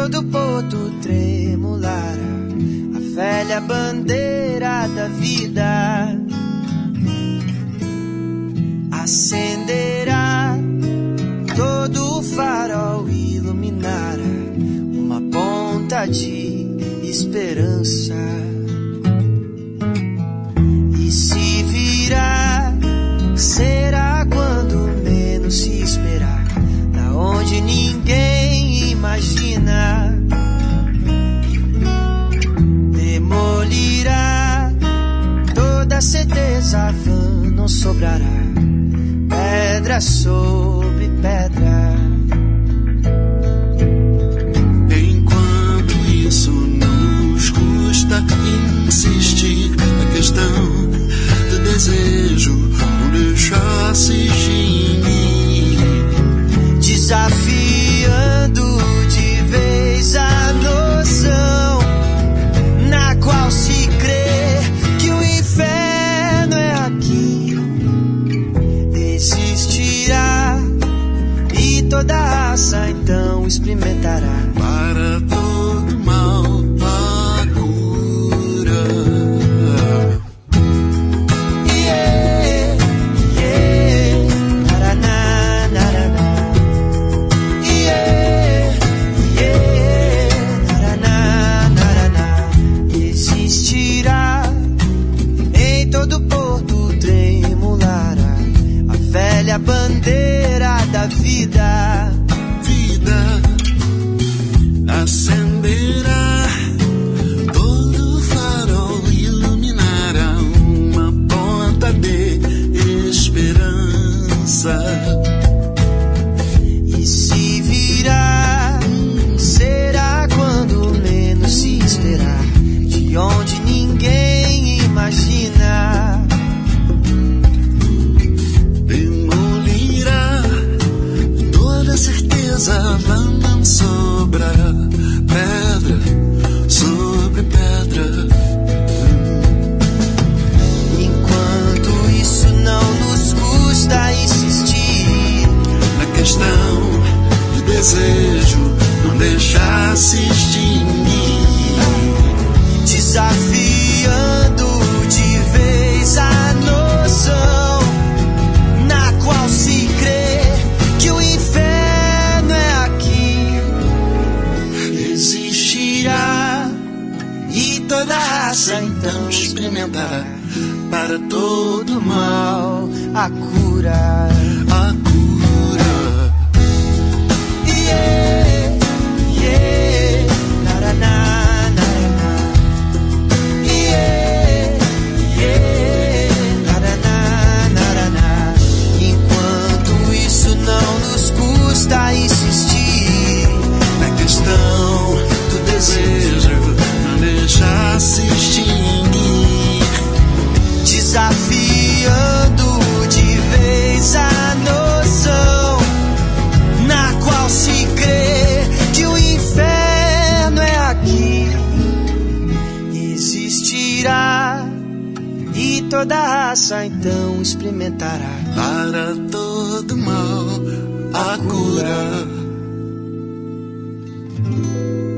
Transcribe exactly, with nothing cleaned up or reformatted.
todo porto tremulará a velha bandeira da vida. Acenderá todo o farol, iluminará uma ponta de esperança. E se virá, será quando menos se esperar, da onde ninguém imagina. Demolirá toda certeza vã, não sobrará pedra sobre pedra. Enquanto isso não nos custa insistir na questão do desejo, não deixar se extinguir, desafiando de vez a noção na qual se crê que o inferno é aqui. Existirá e toda raça então experimentará para todo mal a cura. Yeah, yeah, naraná, naraná. Yeah, yeah, naraná, naraná. Existirá em todo porto tremulará a velha bandeira da vida. Vida acenderá todo farol, iluminará uma ponta de esperança. E se virá, será quando menos se esperar, de onde ninguém imagina. Demolirá toda certeza vã, não sobrará pedra sobre pedra. Enquanto isso não nos custa insistir Na questão de desejo, não deixar se extinguir, desafiando de vez a noção na qual se crê que o inferno é aqui. Existirá e toda raça então experimentará para todo mal a cura. a cura. Yeah, yeah, naraná, naraná. Yeah, yeah, naraná, naraná. Enquanto isso não nos custa insistir Na questão do desejo, não deixar se extinguir, desafiando de vez a noção na qual se crê que o inferno é aqui. Existirá e toda raça então experimentará para todo mal a cura.